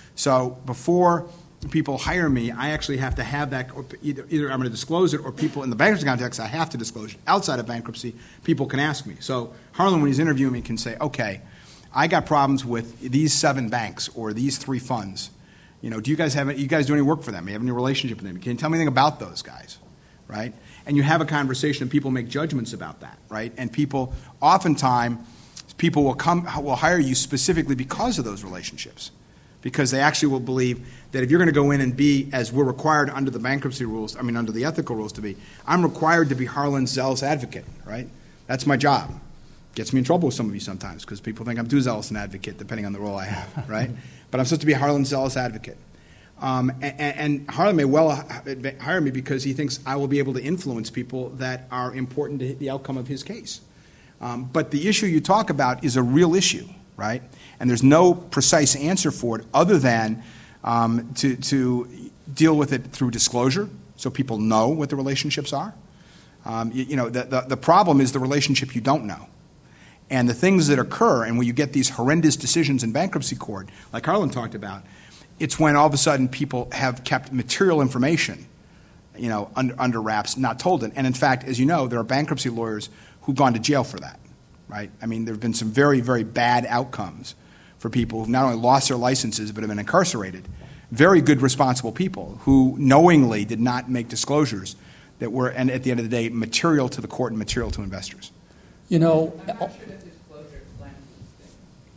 So before people hire me, I actually have to have that, or either, either I'm going to disclose it, or people in the bankruptcy context, I have to disclose it. Outside of bankruptcy, people can ask me. So Harlan, when he's interviewing me, can say, okay, I got problems with these seven banks or these three funds. You know, do you guys have, you guys do any work for them? Do you have any relationship with them? Can you tell me anything about those guys, right? And you have a conversation, and people make judgments about that, right? And people, oftentimes, people will come, will hire you specifically because of those relationships, because they actually will believe that if you're going to go in and be, as we're required under the bankruptcy rules, I mean under the ethical rules to be, I'm required to be Harlan's zealous advocate, right? That's my job. Gets me in trouble with some of you sometimes because people think I'm too zealous an advocate, depending on the role I have, right? But I'm supposed to be Harlan's zealous advocate. Um, and, and Harlan may well hire me because he thinks I will be able to influence people that are important to the outcome of his case. Um, but the issue you talk about is a real issue, right? And there's no precise answer for it other than um, to, to deal with it through disclosure so people know what the relationships are. Um, you, you know, the, the, the problem is the relationship you don't know. And the things that occur, and when you get these horrendous decisions in bankruptcy court, like Harlan talked about, it's when all of a sudden people have kept material information, you know, under, under wraps, not told it. And in fact, as you know, there are bankruptcy lawyers who've gone to jail for that, right? I mean, there have been some very, very bad outcomes for people who've not only lost their licenses but have been incarcerated. Very good, responsible people who knowingly did not make disclosures that were, and at the end of the day, material to the court and material to investors. You know, I'm not sure that disclosure cleanses things.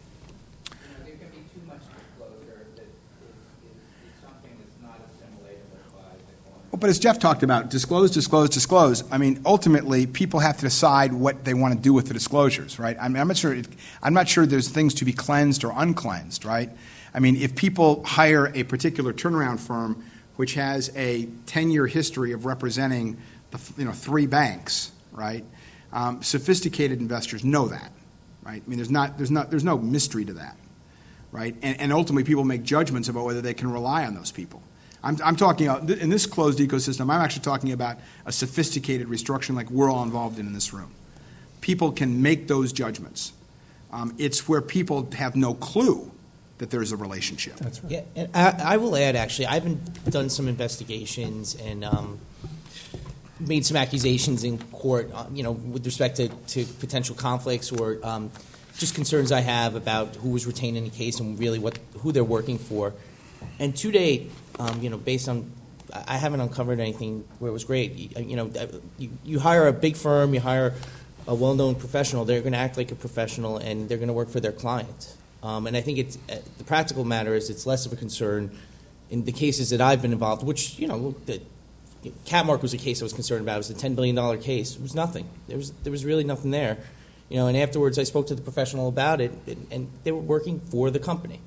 You know, there can be too much disclosure that is, is, is something that's not assimilatable by the client. Well, but as Jeff talked about, disclose, disclose, disclose. I mean, ultimately, people have to decide what they want to do with the disclosures, right? I mean, I'm not sure. It, I'm not sure there's things to be cleansed or uncleansed, right? I mean, if people hire a particular turnaround firm which has a ten-year history of representing, the, you know, three banks, right? Um, sophisticated investors know that, right? I mean, there's not, there's not, there's no mystery to that, right? And, and ultimately, people make judgments about whether they can rely on those people. I'm, I'm talking about, in this closed ecosystem, I'm actually talking about a sophisticated restructuring like we're all involved in in this room. People can make those judgments. Um, it's where people have no clue that there's a relationship. That's right. Yeah, and I, I will add, actually, I've been, done some investigations and um, made some accusations in court, uh, you know, with respect to, to potential conflicts or um, just concerns I have about who was retained in the case and really what who they're working for. And to date, um, you know, based on, I haven't uncovered anything where it was great. You, you know, you, you hire a big firm, you hire a well-known professional, they're going to act like a professional and they're going to work for their client. Um, and I think it's uh, the practical matter is it's less of a concern in the cases that I've been involved, which, you know, the Catmark was a case I was concerned about. It was a ten billion dollars case. It was nothing. There was there was really nothing there. You know, and afterwards I spoke to the professional about it, and, and they were working for the company.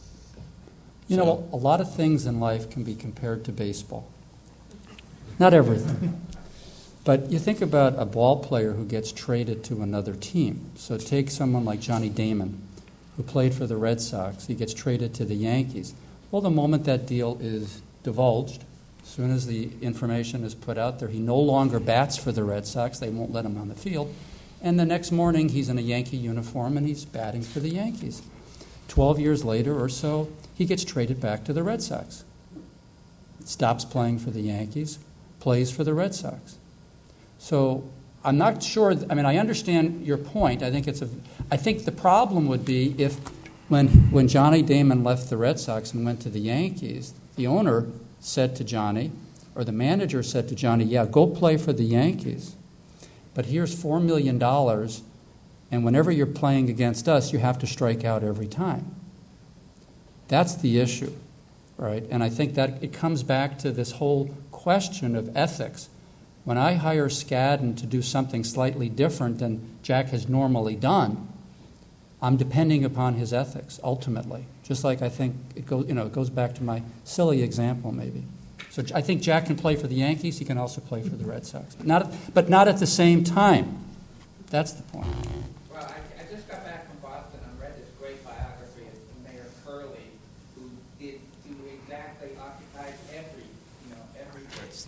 You know, a lot of things in life can be compared to baseball. Not everything. But you think about a ball player who gets traded to another team. So take someone like Johnny Damon, who played for the Red Sox. He gets traded to the Yankees. Well, the moment that deal is divulged, as soon as the information is put out there, he no longer bats for the Red Sox. They won't let him on the field. And the next morning, he's in a Yankee uniform and he's batting for the Yankees. Twelve years later or so, he gets traded back to the Red Sox. Stops playing for the Yankees, plays for the Red Sox. So I'm not sure, I mean, I understand your point. I think it's a, I think the problem would be if when when Johnny Damon left the Red Sox and went to the Yankees, the owner said to Johnny, or the manager said to Johnny, yeah, go play for the Yankees, but here's four million dollars, and whenever you're playing against us, you have to strike out every time. That's the issue, right? And I think that it comes back to this whole question of ethics. When I hire Skadden to do something slightly different than Jack has normally done, I'm depending upon his ethics, ultimately. Just like I think it goes, you know, it goes back to my silly example, maybe. So I think Jack can play for the Yankees. He can also play for the Red Sox, but not, but not at the same time. That's the point. Well, I, I just got back from Boston and read this great biography of Mayor Curley, who did who exactly occupied every, you know, every place.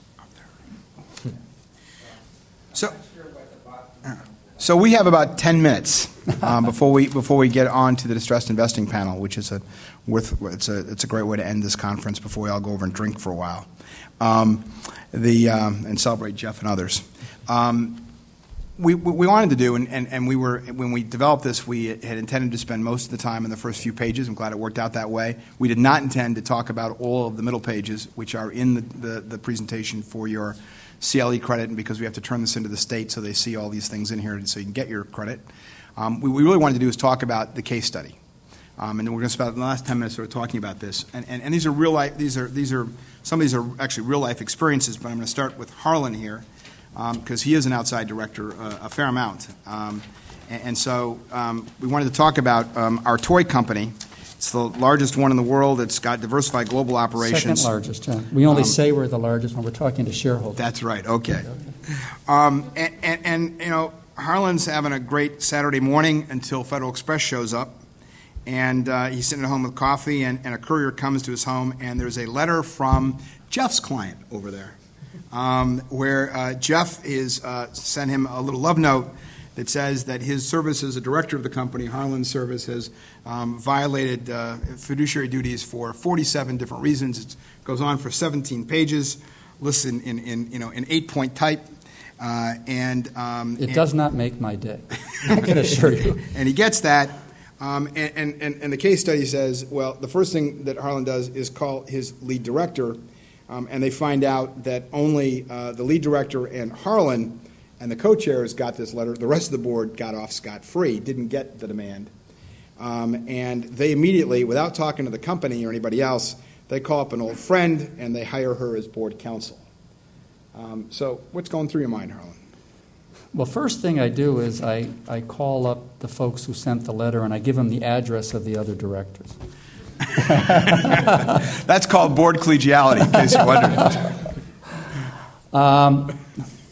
So, I'm not sure what the Boston. so we have about ten minutes um, before we before we get on to the distressed investing panel, which is a worth it's a it's a great way to end this conference before we all go over and drink for a while, um, the um, and celebrate Jeff and others. Um, we we wanted to do and, and, and we were when we developed this, we had intended to spend most of the time in the first few pages. I'm glad it worked out that way. We did not intend to talk about all of the middle pages, which are in the, the, the presentation for your C L E credit, and because we have to turn this into the state so they see all these things in here so you can get your credit. Um, what we really wanted to do is talk about the case study. Um, and we're going to spend the last ten minutes sort of talking about this. And, and, and these are real life, these are, these are, some of these are actually real life experiences, but I'm going to start with Harlan here because um, he is an outside director uh, a fair amount. Um, and, and so um, we wanted to talk about um, our toy company. It's the largest one in the world. It's got diversified global operations. Second largest, yeah. We only Um, say we're the largest when we're talking to shareholders. That's right. Okay. Um, and, and, and, you know, Harlan's having a great Saturday morning until Federal Express shows up. And uh, he's sitting at home with coffee, and, and a courier comes to his home, and there's a letter from Jeff's client over there, um, where uh, Jeff is uh, sent him a little love note that says that his service as a director of the company, Harlan's service, has um, violated uh, fiduciary duties for forty-seven different reasons. It goes on for seventeen pages, lists in, in, in you know in eight-point type, uh, and um, It and, does not make my day, I can assure you. and he gets that. Um, and, and, and the case study says, well, the first thing that Harlan does is call his lead director, um, and they find out that only uh, the lead director and Harlan and the co-chairs got this letter. The rest of the board got off scot-free, didn't get the demand. Um, and they immediately, without talking to the company or anybody else, they call up an old friend and they hire her as board counsel. Um, so what's going through your mind, Harlan? Well, first thing I do is I, I call up the folks who sent the letter and I give them the address of the other directors. That's called board collegiality, in case you wondered. Um,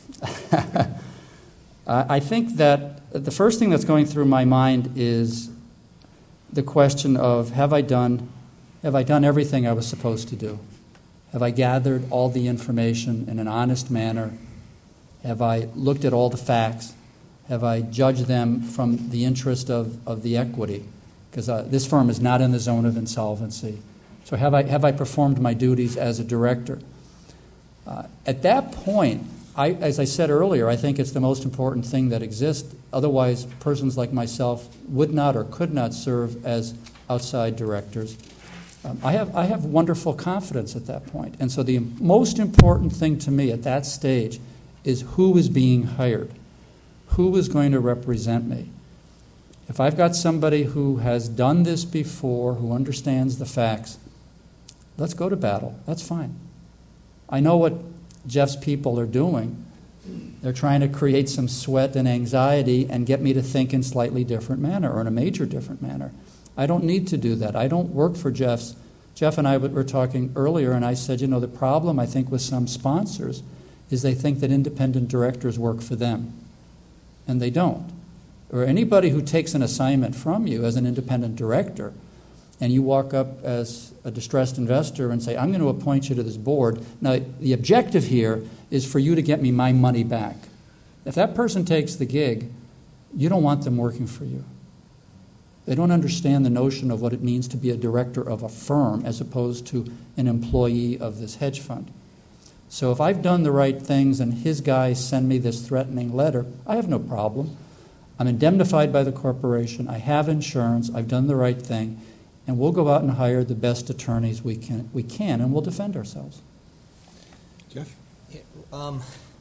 I think that the first thing that's going through my mind is the question of have I done have I done everything I was supposed to do? Have I gathered all the information in an honest manner? Have I looked at all the facts? Have I judged them from the interest of, of the equity? Because uh, this firm is not in the zone of insolvency. So have I, have I performed my duties as a director? Uh, at that point, I, as I said earlier, I think it's the most important thing that exists. Otherwise, persons like myself would not or could not serve as outside directors. Um, I have, I have wonderful confidence at that point. And so the most important thing to me at that stage is who is being hired. Who is going to represent me? If I've got somebody who has done this before, who understands the facts, let's go to battle. That's fine. I know what Jeff's people are doing. They're trying to create some sweat and anxiety and get me to think in slightly different manner or in a major different manner. I don't need to do that. I don't work for Jeff's. Jeff and I were talking earlier, and I said, you know, the problem, I think, with some sponsors is they think that independent directors work for them, and they don't. Or anybody who takes an assignment from you as an independent director, and you walk up as a distressed investor and say, I'm going to appoint you to this board. Now, the objective here is for you to get me my money back. If that person takes the gig, you don't want them working for you. They don't understand the notion of what it means to be a director of a firm as opposed to an employee of this hedge fund. So if I've done the right things and his guys send me this threatening letter, I have no problem. I'm indemnified by the corporation. I have insurance. I've done the right thing. And we'll go out and hire the best attorneys we can, we can and we'll defend ourselves. Jeff? Yeah, um,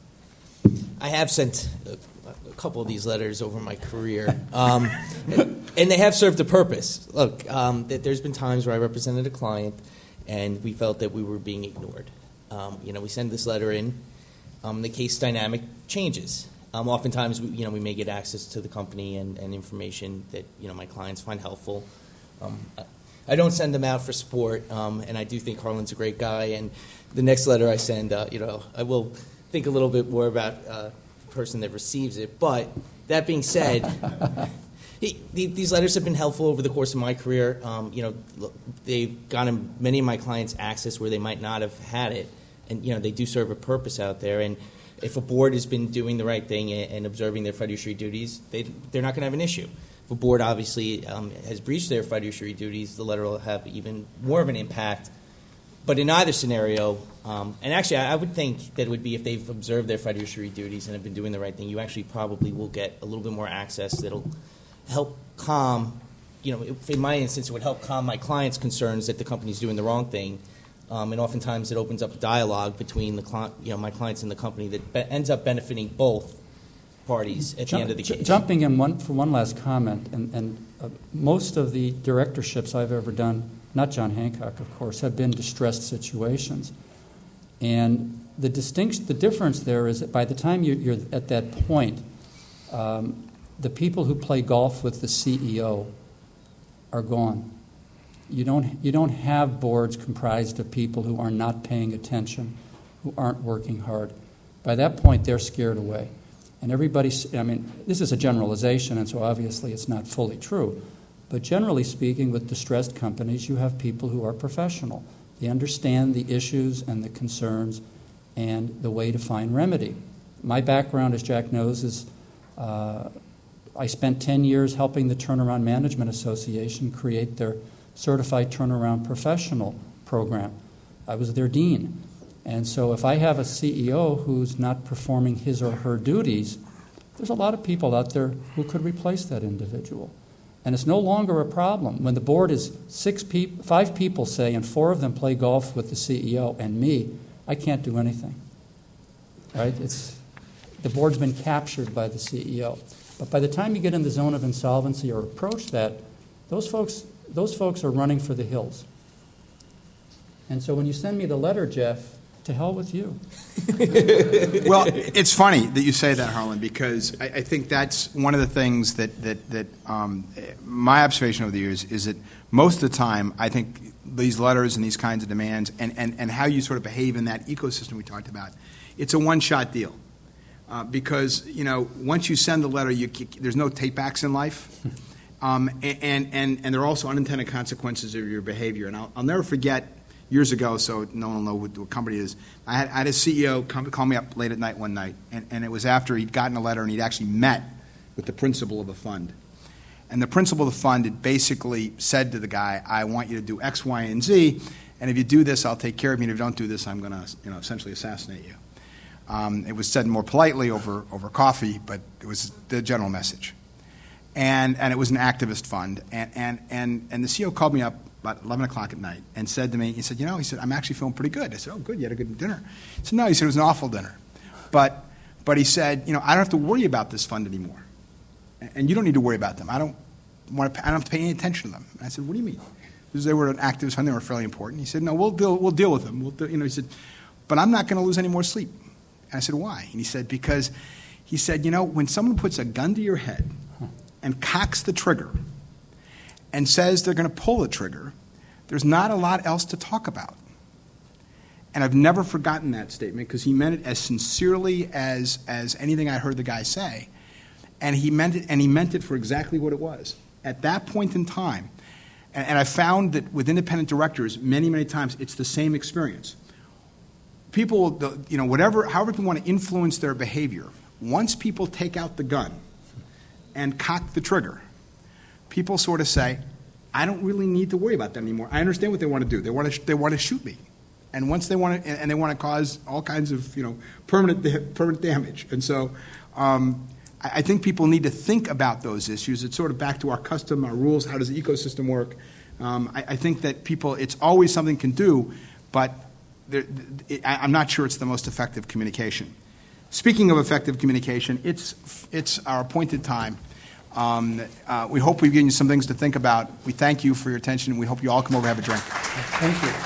I have sent a, a couple of these letters over my career, um, and, and they have served a purpose. Look, um, that there's been times where I represented a client and we felt that we were being ignored. Um, you know, we send this letter in, um, the case dynamic changes. Um, oftentimes, we, you know, we may get access to the company and, and information that, you know, my clients find helpful. Um, I don't send them out for sport, um, and I do think Harlan's a great guy. And the next letter I send, uh, you know, I will think a little bit more about uh, the person that receives it. But that being said, he, the, these letters have been helpful over the course of my career. Um, you know, they've gotten many of my clients access where they might not have had it, and you know, they do serve a purpose out there. And if a board has been doing the right thing and, and observing their fiduciary duties, they they're not going to have an issue. If a board obviously um, has breached their fiduciary duties, the letter will have even more of an impact. But in either scenario, um, and actually I, I would think that it would be if they've observed their fiduciary duties and have been doing the right thing, you actually probably will get a little bit more access that'll help calm, you know, if in my instance, it would help calm my clients' concerns that the company's doing the wrong thing. Um, and oftentimes it opens up a dialogue between the cli- you know, my clients and the company that be- ends up benefiting both parties at Jump, the end of the case. Jumping in one, for one last comment, and, and uh, most of the directorships I've ever done, not John Hancock, of course, have been distressed situations. And the distinction, the difference there is that by the time you're, you're at that point, um, the people who play golf with the C E O are gone. You don't, you don't have boards comprised of people who are not paying attention, who aren't working hard. By that point, they're scared away. And everybody, I mean, this is a generalization, and so obviously it's not fully true. But generally speaking, with distressed companies, you have people who are professional. They understand the issues and the concerns and the way to find remedy. My background, as Jack knows, is uh, I spent ten years helping the Turnaround Management Association create their Certified Turnaround Professional program. I was their dean. And so if I have a C E O who's not performing his or her duties, there's a lot of people out there who could replace that individual. And it's no longer a problem. When the board is six people, five people, say, and four of them play golf with the C E O and me, I can't do anything. Right? It's, the board's been captured by the C E O. But by the time you get in the zone of insolvency or approach that, those folks, those folks are running for the hills. And so when you send me the letter, Jeff, to hell with you. Well, it's funny that you say that, Harlan, because I, I think that's one of the things that that that um, my observation over the years is that most of the time, I think these letters and these kinds of demands and, and, and how you sort of behave in that ecosystem we talked about, it's a one-shot deal. Uh, because, you know, once you send the letter, you, there's no take-backs in life. Um, and, and, and there are also unintended consequences of your behavior. And I'll, I'll never forget, years ago, so no one will know what, what company it is. I had, I had a C E O come, call me up late at night one night, and, and it was after he'd gotten a letter and he'd actually met with the principal of a fund. And the principal of the fund had basically said to the guy, I want you to do X, Y, and Z, and if you do this, I'll take care of you, and if you don't do this, I'm going to, you know, essentially assassinate you. Um, it was said more politely over, over coffee, but it was the general message. And, and it was an activist fund. And, and, and, and the C E O called me up about eleven o'clock at night and said to me, he said, you know, he said, I'm actually feeling pretty good. I said, oh, good, you had a good dinner. He said, no, he said, it was an awful dinner. But, but he said, you know, I don't have to worry about this fund anymore. And you don't need to worry about them. I don't want to, I don't have to pay any attention to them. And I said, what do you mean? Because they were an activist fund, they were fairly important. He said, no, we'll deal, we'll deal with them. We'll do, you know, he said, but I'm not going to lose any more sleep. And I said, why? And he said, because he said, you know, when someone puts a gun to your head and cocks the trigger and says they're going to pull the trigger, there's not a lot else to talk about. And I've never forgotten that statement because he meant it as sincerely as, as anything I heard the guy say. And he meant it, and he meant it for exactly what it was. At that point in time, and, and I found that with independent directors, many, many times, it's the same experience. People, you know, whatever, however people want to influence their behavior, once people take out the gun and cock the trigger, people sort of say, I don't really need to worry about that anymore. I understand what they want to do. They want to, they want to shoot me. And once they want to, and they want to cause all kinds of, you know, permanent, permanent damage. And so, um, I think people need to think about those issues. It's sort of back to our custom, our rules, how does the ecosystem work? Um, I, I think that people, it's always something can do, but there, it, I, I'm not sure it's the most effective communication. Speaking of effective communication, it's, it's our appointed time. Um, uh, we hope we've given you some things to think about. We thank you for your attention, and we hope you all come over and have a drink. Thank you.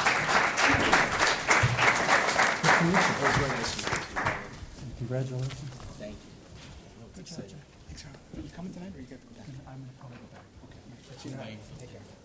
Congratulations. Thank you. Thanks, Are you coming tonight, or you got to go back? I'm going to probably go back. Okay. Take care.